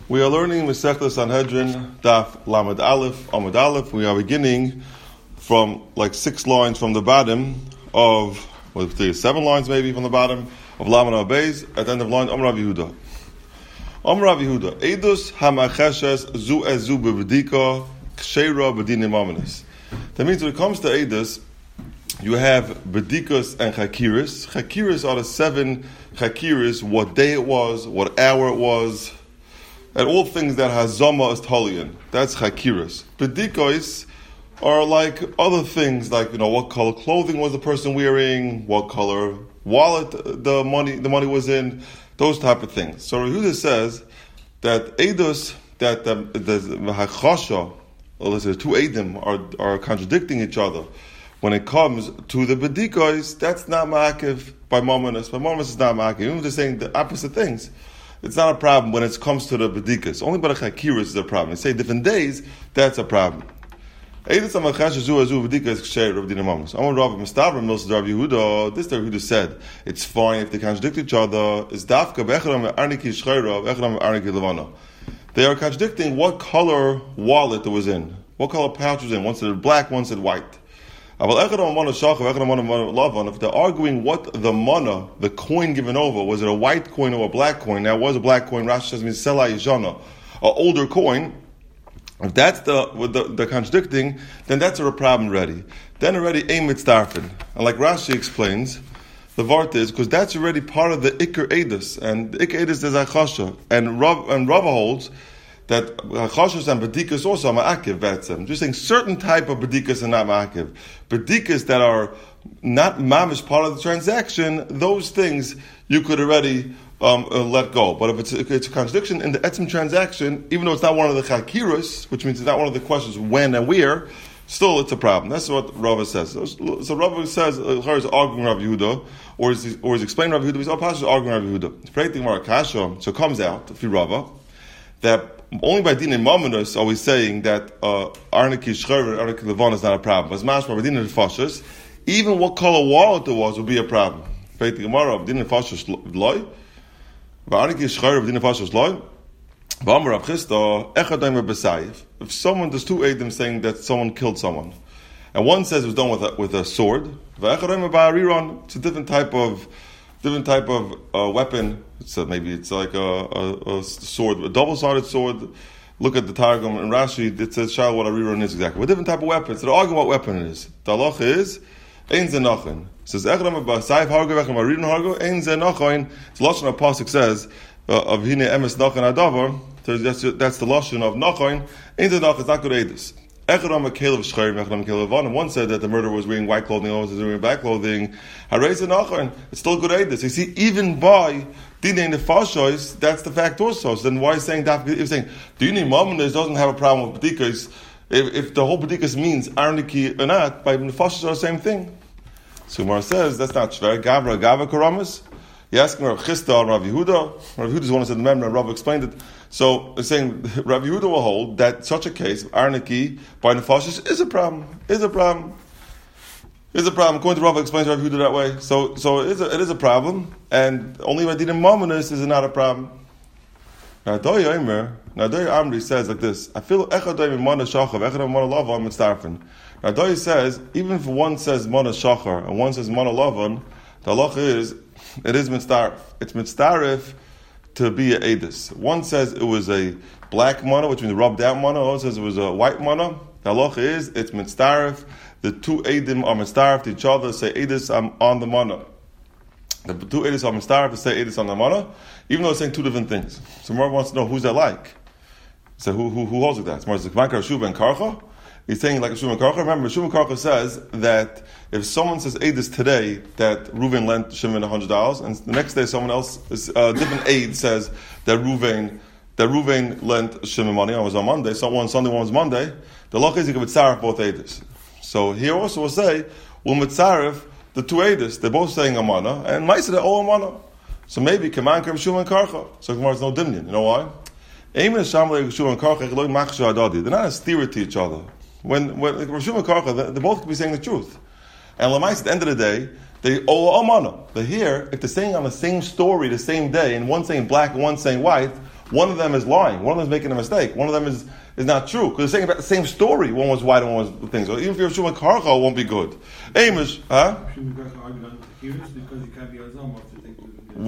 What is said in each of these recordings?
We are learning Masechta Sanhedrin, Daf Lamed Aleph, Amud Aleph. We are beginning from like 6 lines from the bottom of, 7 lines maybe from the bottom of Lamed Abeis, at the end of line Amar Rav Yehuda. Amar Rav Yehuda, Eidus hamacheshes zu ezu bevdika ksheira b'dinim amanis. That means when it comes to Eidus, you have bedikas and chakiris. Chakiris are the 7 chakiris, what day it was, what hour it was, and all things that hazama is talian. That's chakiris. Bedikos are like other things, like what color clothing was the person wearing, what color wallet the money was in, those type of things. So Yehuda says that Eidus, that the hachasha, or let's say 2 Eidim are contradicting each other. When it comes to the bedikos, that's not ma'akiv by Mamonos. By Mamonos is not ma'akiv. Even if they're saying the opposite things, it's not a problem when it comes to the bedikas. Only by the chakiris is a problem. They say different days, that's a problem. This Rav Yehuda said it's fine if they contradict each other. They are contradicting what color wallet it was in, what color pouch it was in. One said black, one said white. If they're arguing what the mana, the coin given over, was it a white coin or a black coin? Now, it was a black coin. Rashi says means sela yishana, an older coin. If that's the contradicting, then that's a problem already. Then already aim it starfin. And like Rashi explains, the vart is because that's already part of the ikar edus, and the ikar edus is achasha, and Rava holds that chashos and bedikas also are ma'akiv betzem. Just saying certain type of bedikas are not ma'akiv. Bedikas that are not mamish part of the transaction, those things you could already let go. But if it's a contradiction in the etzem transaction, even though it's not one of the chakiros, which means it's not one of the questions when and where, still it's a problem. That's what Rava says. So Rava says, is arguing Rav Yehuda, or is explaining Rav Yehuda, he's arguing Rav Yehuda. It's predicting Marakasha, so it comes out, if you Rava, that only by din and mamonos are we saying that arniki shcher and arniki levon is not a problem. As mashma by din and fashos, even what color wallet it was would be a problem. Predicting Gemara, din and fashos loy, arniki shcher din and fashos loy. If someone, there's 2 Eidim saying that someone killed someone, and one says it was done with a sword, it's a different type of weapon. So maybe it's like a sword, a double-sided sword. Look at the Targum and Rashi. It says "Shal what a riron is exactly." A different type of weapon. So they're arguing what weapon it is. The halacha is ein zenachin. It says echram b'sayif hargo echram b'riron hargo ein zenachin. The lashon of pasuk says of hine emes nachin adavar. That's the lashon of nachin. Ein zenachin is not good edus. Echram kelev shchayim echram kelev von. And one said that the murderer was wearing white clothing, the other was wearing black clothing. Harei zenachin. It's still good edus. You see, even by Dinei nefashos, that's the fact also. So then why is saying that? If saying Dinei mamonos doesn't have a problem with bedikas, if the whole bedikas means arniki or not, by nefashos are the same thing. So Gemara says that's not shver. Gavra karamas. He asked Rav Chisda and Rav Yehuda. Rav Yehuda is one who said the member, and Rav explained it. So it's saying Rav Yehuda will hold that such a case arniki by nefashos is a problem. Is a problem. According to Rav, explains Rav Yehuda that way. So it is a problem, and only by din mamonos is it not a problem. Now Doy Amri says like this: I feel echadoy mana shachav, echadoy mana lavan mitzarfen. Now Doy says even if one says mana shachar and one says mana lavan, the halacha is it is mitzaref. It's mitzaref to be a edus. One says it was a black mana, which means rubbed out mana. One says it was a white mana. The halacha is it's mitzaref. The 2 Eidim are mitzaref to each other, say Eidus, I'm on the mana. The 2 Eidus are mitzaref to say Eidus on the mana, even though it's saying 2 different things. So Gemara wants to know who's that like. So who holds with that? Gemara says, Shuva and Karcha? He's saying like a Shuva and Karcha. Remember, Shuva and Karcha says that if someone says Eidus today, that Reuven lent Shimon $100, and the next day someone else, different aid says that Reuven lent Shimon money, it was on Monday, so one Sunday, one was Monday, the law is you can mitzaref both Eidus. So here also will say, we'll mitzaref the 2 Eidus. They're both saying amana, and Maisa they're all amana. So maybe Kaman Kerem Shuma and Karcha. So Gemara's no dimnion. You know why? They're not a steer to each other. When Shuma and Karcha, they both could be saying the truth. And Lamais, at the end of the day, they all amana. But here, if they're saying on the same story, the same day, and one saying black and one saying white, one of them is lying, one of them is making a mistake, one of them is not true, because they're saying about the same story. One was white and one was things. So even if you're Shuma Karcha, it won't be good. Amish, huh? Because you can't be Azama if you think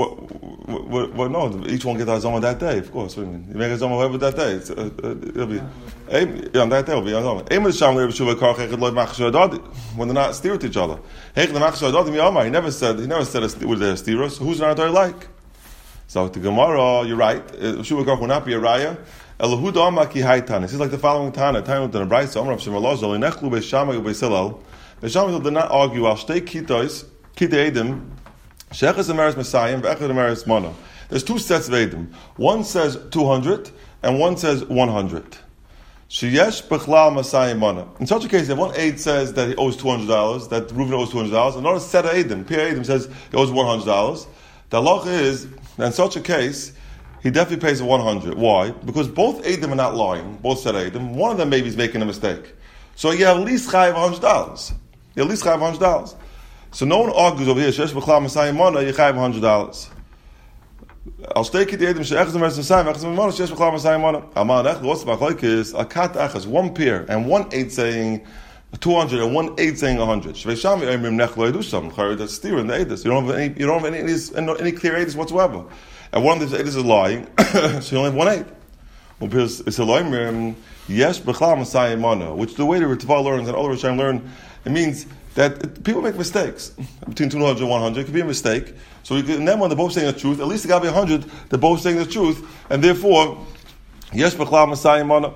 Well, no, each one gets Azama that day, of course. What do you mean? You make Azama whatever that day. It'll be, on that day it'll be Azama. Amish Sham Lev Shuma Karcha Echad Loy Machshir Adadi, when they're not steer to each other. Hech the Machshir Adadi Miyamar, he never said with their steerers. Who's not like? So the Gemara, you're right. Shuma Karcha will not be a raya. Elohuda Amaki Haitan. This is like the following Tana. Tana the Nebraisa. Amar Shem Allah Zol Nechlu Beishamay Beisilal. Beishamay did not argue. Al Shtei Kitos Kitei Edim. Shechas Emeres Messiah. Ve'echad Emeres Mana. There's two sets of Edim. One says 200 and one says 100. Sheyesh Bechlal Messiah Mana. In such a case, if one aid says that he owes $200, that Reuven owes $200, another set of Edim, Pir Edim says he owes $100. The halacha is, in such a case, he definitely pays the 100. Why? Because both Eidim are not lying. Both said Eidim. One of them maybe is making a mistake. So you have at least chayav $100. You at least chayav $100. So no one argues over here. Shesh b'chlam Messiah Mana, you chayav $100. I'll stake it the Eidim she'echaz emeres Messiah, echaz Mana, shesh b'chlam Messiah Mana. Amar ech, what's the machlokes is a kat echaz, one pair, and one aid saying 200 and one aid saying 100. Shveisham emrim nech lo yedu sham. That's steer in the Eidus. You don't have any clear Eidus whatsoever. And one of these Eidus is lying, so you only have one aid. Well, because it's a loimer, yes, b'chlam Messiah Mana, which the way the Ritva learns and all the Rishonim learn, it means that people make mistakes. Between 200 and 100, it could be a mistake. So and then when they're both saying the truth, at least it got to be 100, they're both saying the truth, and therefore, yes, b'chlam Messiah Mana.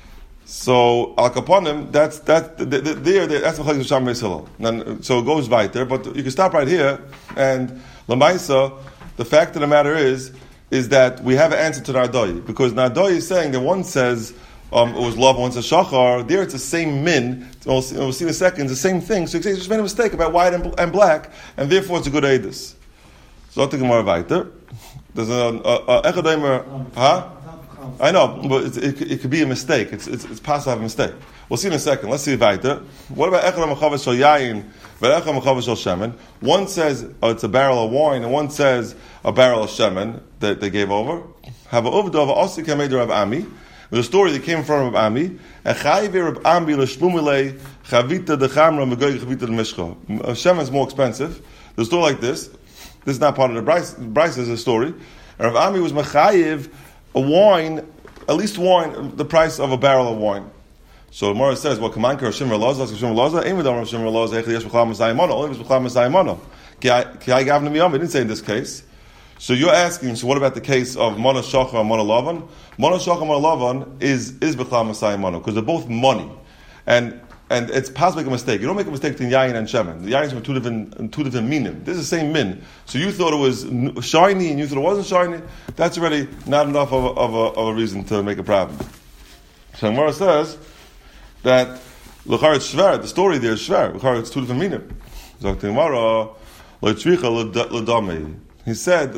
So al kaponim, that's the machlokes of Sham Beis Hillel. So it goes weiter, but you can stop right here. And Lamaisa, the fact of the matter is that we have an answer to Nardoi, because Nardoi is saying that one says it was love, one says shachar. There it's the same min. We'll see in a second. It's the same thing. So he just made a mistake about white and black, and therefore it's a good edus. So I'll take more weiter. There's a echadaimer, huh? I know, but it could be a mistake. It's possible to have a mistake. We'll see in a second. Let's see weiter. What about echad mechaves shel yayin ve'echad mechaves shel shemen? One says it's a barrel of wine, and one says a barrel of shemen that they gave over. Have a uvdov also came made Rav Ami. There's a story that came from Rav Ami. Echayve Rav Ami l'shmumilei chavita dechamra megoy chavita l'mishcha. Shemen is more expensive. There's a story like this. This is not part of the Bryce is a story. Rav Ami was mechayiv a wine, at least wine, the price of a barrel of wine. So the Gemara says, "Well, Kaman Kar Shimmer Laza, Shimmer Laza, Aim Adam Shimmer Laza, Echad Yesh B'chlam Masai Mana, only was B'chlam Masai Mana." Ki I Gavna Miyam. He didn't say in this case. So you're asking, so what about the case of Mana Shachar and Mana Lavan? Mana Shachar and Mana Lavan is B'chlam Masai Mana because they're both money, and it's possible to make a mistake. You don't make a mistake between yayin and shemen. The yayin are two different minim. This is the same min. So you thought it was shiny and you thought it wasn't shiny. That's already not enough of a reason to make a problem. So Gemara says that l'char it's shver. The story there is shver. L'char it's two different minim. Zok Gemara l'tzricha l'damei. He said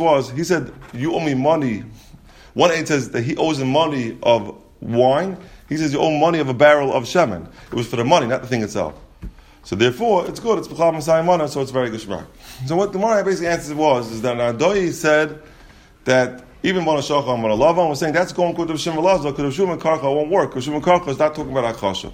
you owe me money. One aid says that he owes him money of wine. He says you owe money of a barrel of shemen. It was for the money, not the thing itself. So therefore, it's good. It's b'chlam Masai Mana, so it's very good. So what the Gemara basically answer is that Nardoi said that even Mana Shachar and Mana Lavan was saying that's going good to Shimon Laza, because Shimon Karcha won't work, because Shimon Karcha is not talking about Akasha.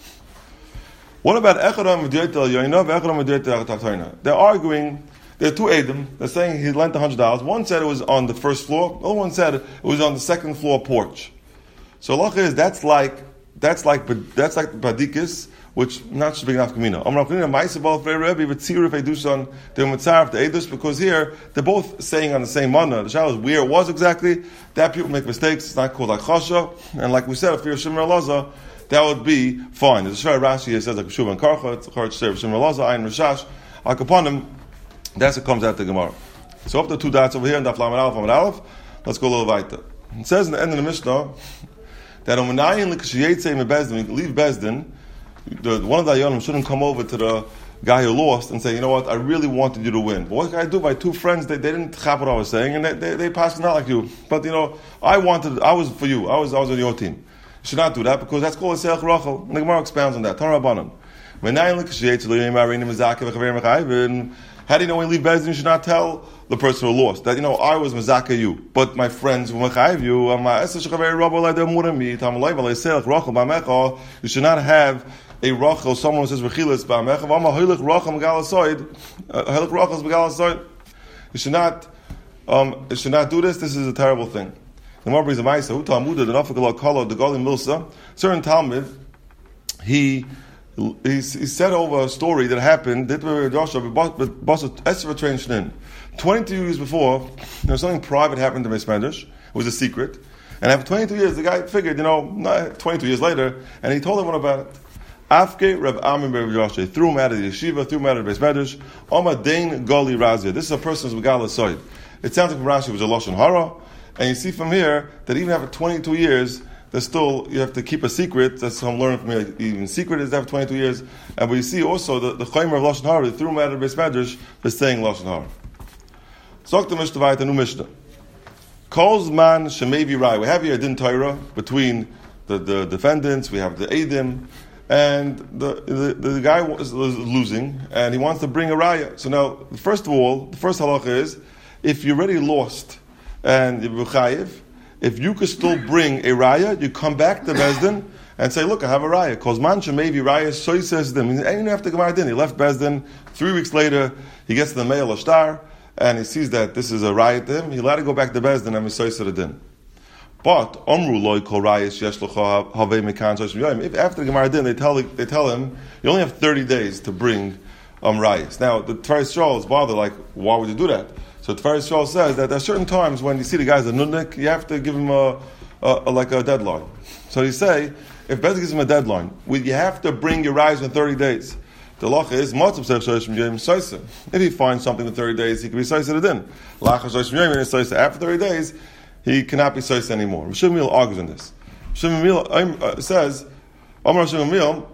What about Echadam V'Dirtel Yoina v'Echadam V'Dirtel Achtatayna? They're arguing. There are two Edom. They're saying he lent $100. One said it was on the first floor. The other one said it was on the second floor porch. So halacha is that's like badikis, which not should be enough kamina. Amar kamina ma'isabal v'rei Rebbe v'tziruf edusan they're mitzaref the edus because here they're both saying on the same mana. The shadow is where it was exactly. That people make mistakes. It's not called akasha. And like we said, if you're Shimmer Laza, that would be fine. There's a Shver Rashi here says like Shuvah and Karcha. It's a Chorich Shimmer Laza, Ayin Rashash. Like upon them, that's what comes out the Gemara. So up the two dots over here in Daf Lamed Aleph. Let's go a little weiter. It says in the end of the Mishnah that when you leave Bezdin, one of the Ayonim shouldn't come over to the guy who lost and say, you know what, I really wanted you to win. But what can I do? My two friends, they didn't chap what I was saying, and they passed not like you. But you know, I was for you. I was on your team. You should not do that because that's called a Seach Rachel. And the Gemara expounds on that. How do you know when you leave Bezdin, you should not tell the person who lost that, I was Mazaka you, but my friends were Mechayiv you, you should not have a Rachel, someone who says Rechilas Ba'amecha, you should not do this. This is a terrible thing. The Gemara brings a Ma'isa, Hu Talmuda, the Nafik Kala, the Golim Milsa, certain Talmud, he said over a story that happened, 22 years before, there was something private happened to Beis Medrash. It was a secret. And after 22 years, the guy figured, 22 years later, and he told everyone about it. Afke Reb Amir Reb Joshua threw him out of the yeshiva, threw him out of the Beis Medrash. Oma Dain Gali Razia. This is a person who's Megala Soid. It sounds like Rashi was a Lashon Hara, and you see from here that even after 22 years, there's still, you have to keep a secret. That's what I'm learning from here. Even secret is after 22 years. And we see also the Chaymer of Lashon Hara, they threw him out of the Beis Medrash for saying Lashon Hara. Zok the Mishnah Vayit, a new Mishnah. Calls man Shemevi Rai. We have here a Din Torah between the defendants, we have the Eidim, and the guy is losing, and he wants to bring a raya. So now, first of all, the first halacha is, if you're already lost and you're chayiv, if you could still bring a raya, you come back to Bezdin and say, look, I have a raya. Because man shemevi raya, so he says them. He didn't have to come out in. He left Bezdin. 3 weeks later, he gets to the mail ashtar, and he sees that this is a raya to him. He's allowed to go back to Bezdin and he's the din. But Omru loy kol rayis yesh locha havei mekan soishim yoyim. If after the Gemara din they tell him you only have 30 days to bring rayis. Now the Tfaris Yisrael is bothered, like, why would you do that? So Tfaris Yisrael says that there are certain times when you see the guy's a nudnik, you have to give him a deadline. So you say if Bezdin gives him a deadline, you have to bring your rayis in 30 days. The lacha is matzav soishim yoyim soisim. If he finds something in 30 days, he can be soisim din. Lacha soishim yoyim is soisim. After 30 days, he cannot be sois anymore. Rishon Gamliel argues on this. Rishon Gamliel says, Amar Rishon Gamliel,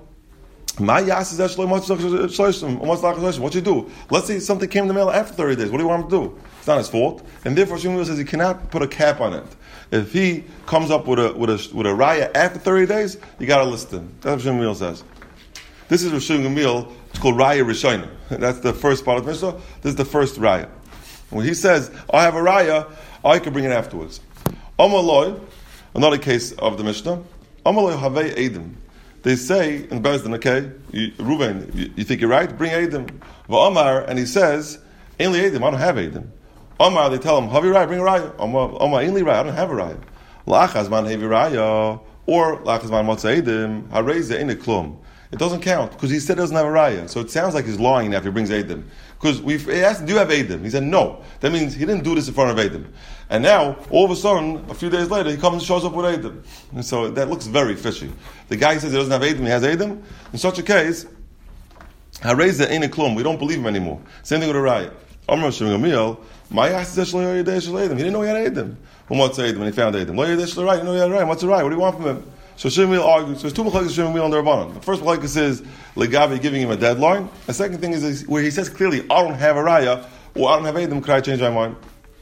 what you do? Let's say something came in the mail after 30 days. What do you want him to do? It's not his fault. And therefore Rishon Gamliel says he cannot put a cap on it. If he comes up with a raya after 30 days, you got to list him. That's what Rishon Gamliel says. This is Rishon Gamliel. It's called Raya Rishona. That's the first part of the Mishnah. This is the first raya. When he says, I have a raya, I can bring it afterwards. Amaloi, another case of the Mishnah. Amaloi havei edim. They say in Bezdin, okay, Reuven, you think you're right? Bring edim. V'amar, and he says, ainli edim, I don't have edim. Amar, they tell him, havi raya, bring a raya. Amar, ainli raya, I don't have a raya. Lachaz man havi raya, or lachaz man motza edim, hareze ene klum. It doesn't count, because he said he doesn't have a raya. So it sounds like he's lying after he brings edim. Because he asked, do you have edim? He said, no. That means he didn't do this in front of edim. And now, all of a sudden, a few days later, he comes and shows up with edim. And so that looks very fishy. The guy says he doesn't have edim, he has edim. In such a case, hareze ene klum, we don't believe him anymore. Same thing with a raya. Amar Rishon Gamliel, he didn't know he had edim. What's edim when he found edim? He didn't know he had a raya. What's a raya? What do you want from him? So Rishon Gamliel argues. So there's two machlokes Rishon Gamliel on the Rabbanan. The first machlokes is legavi giving him a deadline. The second thing is where he says clearly, I don't have a raya, or I don't have edim, could I change my mind?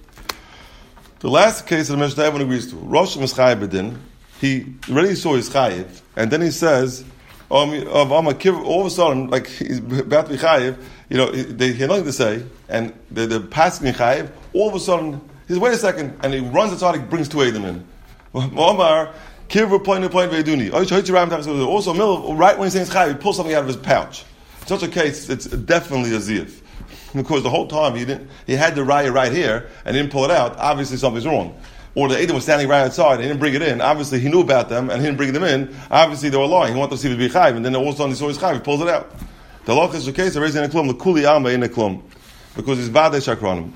The last case of the Mishnah everyone agrees to. Rosh Mischayev B'din, he already saw his chayiv, and then he says, all of a sudden, like he's about to be chayiv, they had nothing to say, and they're passing chayiv, all of a sudden, he says, wait a second, and he runs outside, he brings two edim in. Omar, Kirva point ve'eduni. Also, right when he's saying chayiv, he pulls something out of his pouch. In such a case, it's definitely a ziyuf. Because the whole time he had the raya right here and he didn't pull it out. Obviously something's wrong. Or the Edom was standing right outside and he didn't bring it in. Obviously he knew about them and he didn't bring them in. Obviously they were lying. He wanted to see if it be chayv, and then all of a sudden he saw his chayv. He pulls it out. The loch is the case of raising a klum, the kuli alma in a klum, because he's vade shakranim.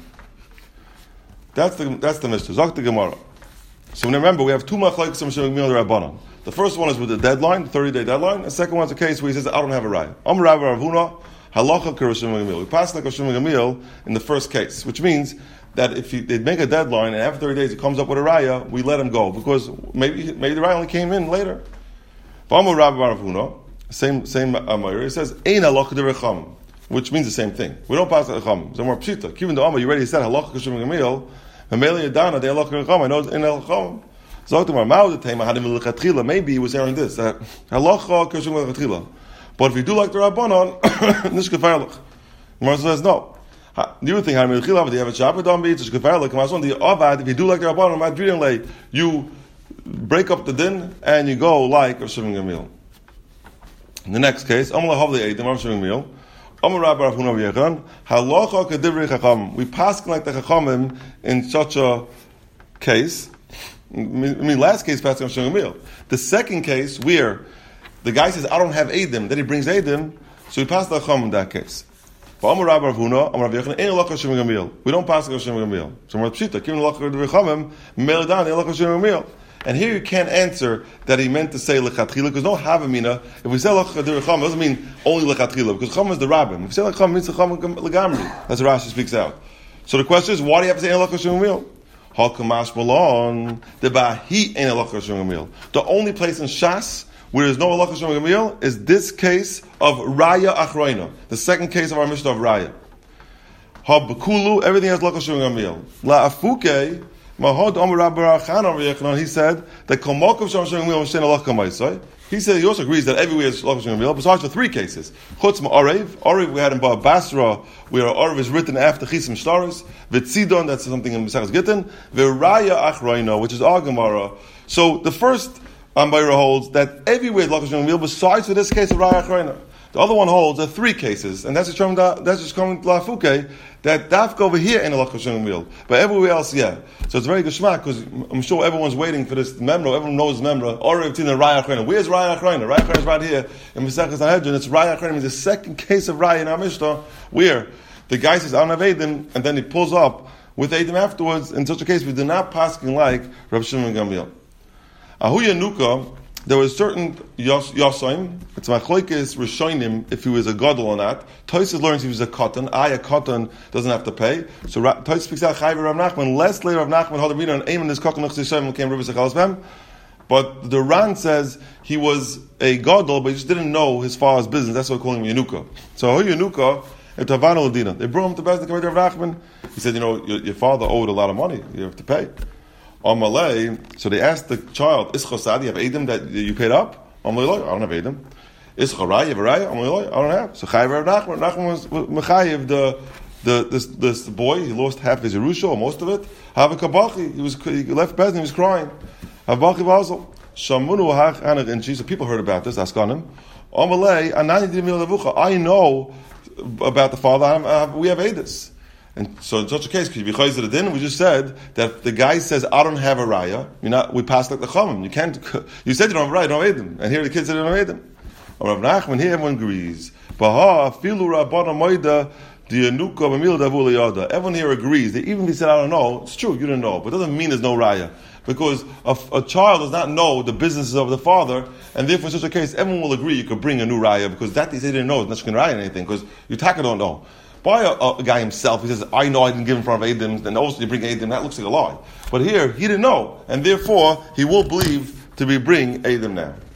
That's the Mishnah. Zok the Gemara. So remember, we have two machlokes of Rishon Gamliel and Rabbanan. The first one is with the deadline, the 30-day deadline. The second one is a case where he says, I don't have a raya. Am Rav Huna. Halacha Rishon Gamliel. We pass like Rishon Gamliel in the first case, which means that if they make a deadline and after 30 days he comes up with a raya, we let him go because maybe the raya only came in later. V'amar Rav Huna, same Amar. He says Ein halacha derecham, which means the same thing. We don't pass the cham. So more pshita. Even though Amar, you already said halacha Rishon Gamliel, Mameli Adana de halacha derecham. I know it's in halacham. Zoktamar Ma'od Tema Hadim Lechatchila. Maybe he was hearing this that halacha Rishon Lechatchila. But if you do like the Rabbanon, Nishka Feirlich. Gemara says, no. You would think, if you have a Shabbat beats, the Avad, if you do like the Rabbanon, you break up the din and you go like Rav Shimon Gamliel. In the next case, we pass like the Chachamim in such a case. Last case, passing Rav Shimon Gamliel. The second case, where the guy says, I don't have Eidim, then he brings Eidim, so we pass the Chachamim in that case. We don't pass Rav Shimon Gamliel. So we're Pshita, and here you can't answer that he meant to say lechatchila, because no havamina. If we say lechatchila, it doesn't mean only lechatchila, because chum is the rabbin. If we say lechatchila, means lechatchila legamri. That's what Rashi speaks out. So the question is, why do you have to say lechatchila? Hakamash malon the bahi ain't lechatchila. The only place in Shas where there's no lechatchila is this case of raya achroina, the second case of our Mishnah of raya. Habakulu, everything has lechatchila. La afuke. Mahod Omer Rabbi Rachan over Yechanan, he said that Komokov Sham Shemim Mil Mishen Allah Kamaisai. He said he also agrees that everywhere is Allah Shemim Mil, besides for three cases. Chutz Ma'arev we had in Basra, where Arev is written after Chisim Shtaris. V'tzidon, that's something in Mesachas Gittin. V'raya Achroino, which is our Gemara. So the first Ambayra holds that everywhere is Allah Shemim Mil, besides for this case of Raya Achroino. The other one holds that three cases, and that's just coming to Lafuke, that Dafka over here ain't a Lach Hashem Mil, but everywhere else, yeah. So it's very good shmak, because I'm sure everyone's waiting for this memra, everyone knows memra, or it's in the Raya Achrayna. Where's Raya Achrayna? Raya Achrayna is right here, in Mesechus Sanhedrin. It's Raya Achrayna, means the second case of Raya in our Mishnah, where the guy says, I don't have Eidim, and then he pulls up with Eidim afterwards. In such a case, we do not paskin like Rav Shimon Gamliel. Ahuya Nuka, there was certain Yosaim, it's Machlokes Rishonim, if he was a Gadol or not. Tosfos learns if he was a Katan. A Katan doesn't have to pay. So Tosfos speaks out Chayv Rav Nachman. Less later Rav Nachman had a reader and aim in this Katan Nechsishem came Rivers Achalasbem. But the Ran says he was a Gadol, but he just didn't know his father's business. That's why we call him Yenuka. So Yenuka, they brought him to Bezdin, came to Rav Nachman. He said, your father owed a lot of money. You have to pay. On Malay, so they asked the child, Is Chosad, you have Eidim that you paid up? On Malay, I don't have Eidim. Is Charay, you have a Raya? On Malay, I don't have. So Chayiv Rav Nachman. Nachman was Mechayiv, this boy, he lost half his Yerusha, or most of it. Have a Kabachi, he left Bezdin, he was crying. Havachi Basel. Shamunu Hach Anach, and Jesus, people heard about this, ask on him. On Malay, Anani Dimil Levucha, I know about the father, we have Eidis. And so in such a case, could you be chayz the din? We just said that the guy says, I don't have a raya. We passed like the chamim. You said you don't have a raya, you don't have Eidim. And here the kids said they don't have Eidim. Rav Nachman, here everyone agrees. Everyone here agrees that even if he said, I don't know, it's true, you didn't know. But it doesn't mean there's no raya. Because a child does not know the businesses of the father, and therefore in such a case, everyone will agree you could bring a new raya, because that they say they didn't know is not going to raya anything, because you taka don't know. By a guy himself, he says, I know I didn't give in front of Eidim, and also you bring Eidim, that looks like a lie. But here, he didn't know, and therefore, he will believe to be bring Eidim now.